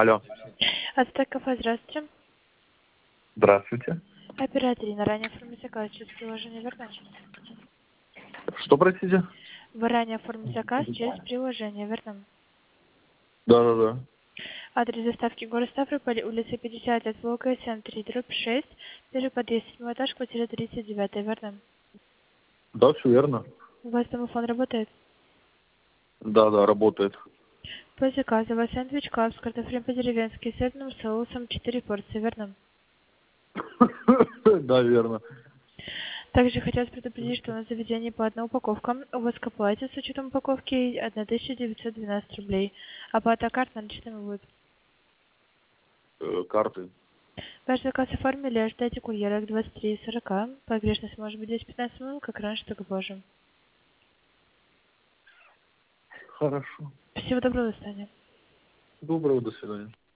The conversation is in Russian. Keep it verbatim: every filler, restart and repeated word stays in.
Алло. Ацтек кафе, здравствуйте. Здравствуйте. Оператор Ирина, ранее оформить заказ через приложение верно? Что, простите? Вы ранее оформили заказ через приложение верно? Да-да-да. Адрес доставки город Ставрополь, улица пятьдесят лет, Волга, семь три, дробь шесть, первый подъезд, седьмой этаж, квартира тридцать девять, верно? Да, все верно. У вас домофон работает? Да-да, работает. По заказу у вас сэндвич кап с картофелем по-деревенски, сырным соусом, четыре порции, верно? Да, верно. Также хотелось предупредить, что на заведении по одной упаковке у вас к оплате с учетом упаковки тысяча девятьсот двенадцать рублей. Оплата карт наличными будет. Э, карты. Ваш заказ оформили, ожидайте курьера к двадцать три сорока. Погрешность может быть десять-пятнадцать минут, как раньше, только позже. Хорошо. Всего доброго, до свидания. Доброго, до свидания.